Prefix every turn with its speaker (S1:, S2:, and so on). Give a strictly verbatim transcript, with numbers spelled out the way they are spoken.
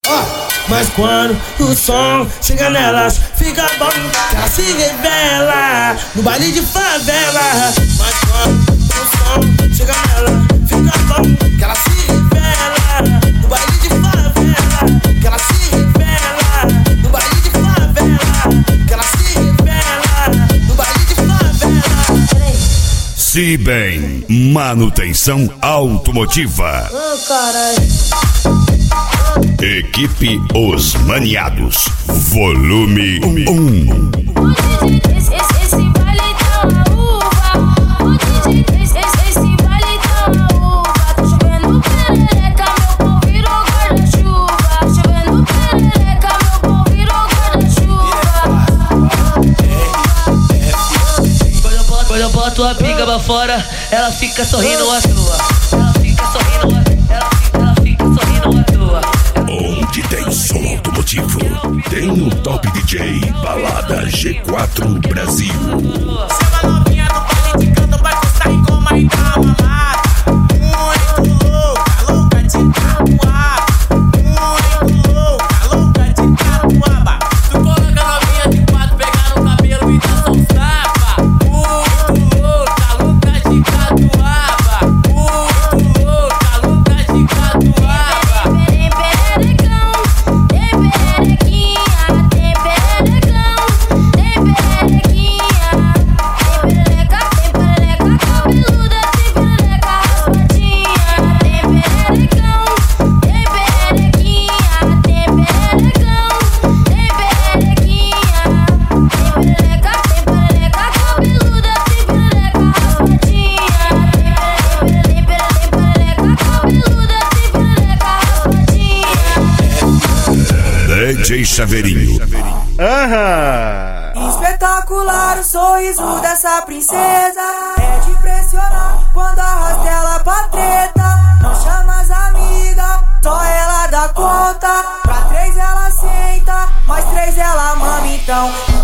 S1: Mas quando o som chega nelas, fica bom que ela se revela no baile de favela. Mas quando o som chega nela, fica bom que ela se revela no baile de favela. Que ela se revela no baile de favela. Que ela se revela no baile de favela.
S2: Se bem, manutenção automotiva.
S1: Oh, caralho.
S2: Equipe Os Maniados, volume um.
S3: Esse, esse, esse baile tá uma uva. Esse, esse, esse baile tá uma uva. Tá chovendo perereca, meu pau virou guarda-chuva. Chovendo perereca, meu pau virou guarda-chuva.
S4: Quando eu boto, quando eu boto a pica pra fora, ela fica sorrindo à toa. Ela fica sorrindo à toa. Ela fica, ela fica sorrindo à toa.
S2: Onde tem som automotivo, tem o Top D J Balada G quatro Brasil.
S5: Chama novinha do baile de canto, vai gostar e coma e dá uma mamada. Muito louca, louca de catuaba. Muito louca, louca de catuaba. Tu coloca novinha de quatro, pegar no cabelo e dá um tapa. Muito louca, louca de catuaba. Muito louca, louca de catuaba.
S2: D J Chaveirinho.
S6: Aham. Espetacular o sorriso dessa princesa. É de impressionar quando arrasta ela pra treta. Não chama as amigas, só ela dá conta. Pra três ela senta, mais três ela mama então.